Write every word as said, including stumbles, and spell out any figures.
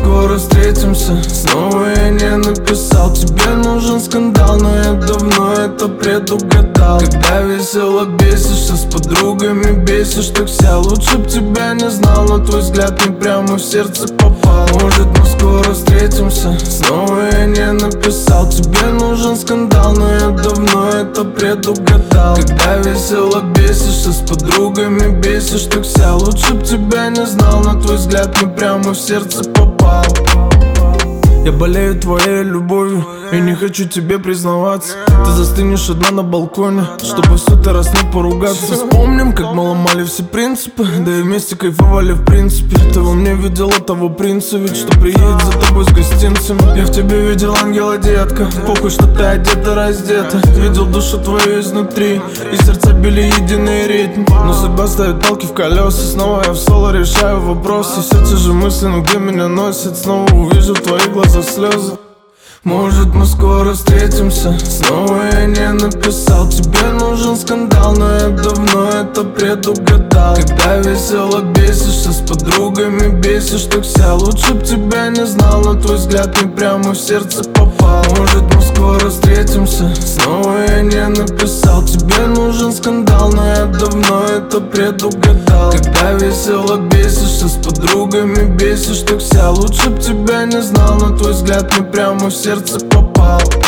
скоро встретимся. Снова я не написал. Тебе нужен скандал, но я давно это предугадал. Когда весело бесишься, с подругами бесишь так вся. Лучше б тебя не знал, но твой взгляд мне прямо в сердце попал. Может, мы скоро встретимся. Снова я не написал. Тебе нужен скандал, но я давно это предугадал. Когда весело бесишься, с подругами бесишь так вся. Лучше б тебя не знал, но твой взгляд мне прямо в сердце попал. Я болею твоей любовью и не хочу тебе признаваться. Ты застынешь одна на балконе, чтобы в сотый раз не поругаться. Вспомним, как мы ломали все принципы, да и вместе кайфовали в принципе. Ты во мне видела того принца, ведь что приедет за тобой с гостинцами. Я в тебе видел ангела, детка, похуй, что ты одета, раздета. Видел душу твою изнутри, и сердца били единый ритм. Но судьба ставит палки в колеса. Снова я в соло решаю вопросы. Сердце же мысли, ну где меня носит. Снова увижу в твоих глазах слезы. Может, мы скоро встретимся. Снова я не написал. Тебе нужен скандал, но я давно это предугадал. Когда весело бесишься, с подругами бесишь так вся. Лучше б тебя не знал, но твой взгляд мне прямо в сердце попал. Может, мы скоро встретимся. Снова я не написал. Тебе нужен скандал, но я давно это предугадал. Когда весело бесишься, с подругами бесишь так вся. Лучше б тебя не знал, но твой взгляд мне прямо в сердце попал.